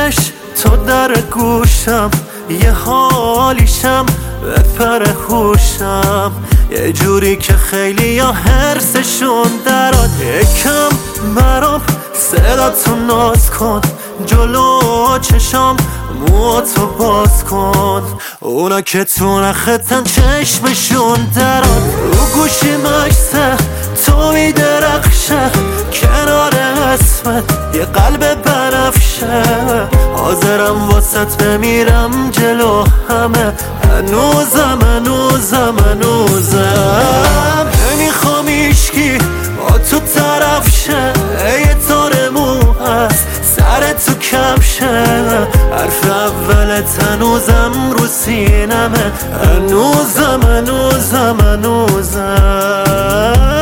دلش تو در گوشم، یه حالیشم بپر هوشم، یه جوری که خیلی یا حرسشون دراد. یکم برام صداتو ناز کن، جلو چشام موتو باز کن، اونا که تو نختن چشمشون دراد. رو گوشی مکسه تو میدرخشه، کنار اسمت یه قلب بنفشه، حاضرم واسط بمیرم جلو همه، هنوزم هنوزم هنوزم نمیخوام ایشکی با تو طرف شه، یه تار مو هست سر تو کفشه، حرف اولت هنوزم رو سینمه، هنوزم هنوزم هنوزم.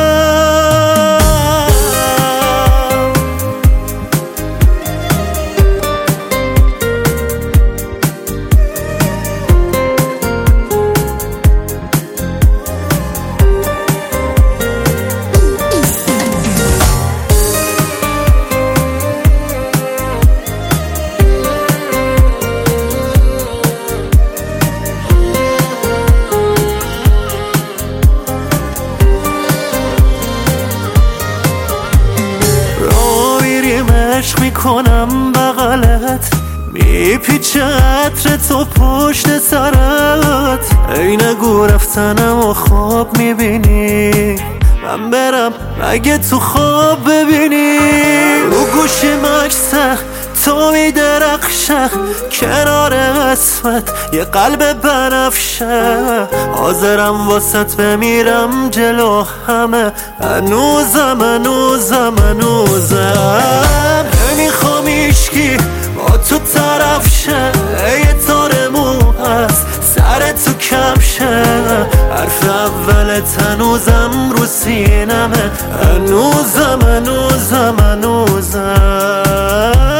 عشق میکنم بغلت، میپیچه عطر تو پشت سرت، ای نگو رفتنم و خواب میبینی، من برم مگه تو خواب ببینی. رو گوشی مکسه تو میدرخشه، کنار اسمت یه قلب بنفشه، حاضرم واسط بمیرم جلو همه، هنوزم هنوزم هنوزم نمیخوام ایشکی با تو طرف شه، یه تار مو هست سر تو کفشه، حرف اولت هنوزم رو سینمه، هنوزم هنوزم هنوزم.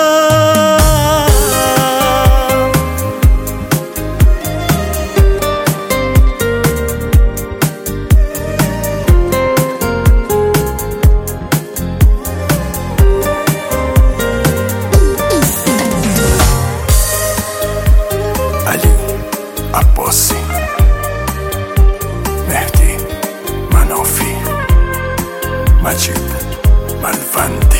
عباسی، مهدی منافی، مجید ملوند.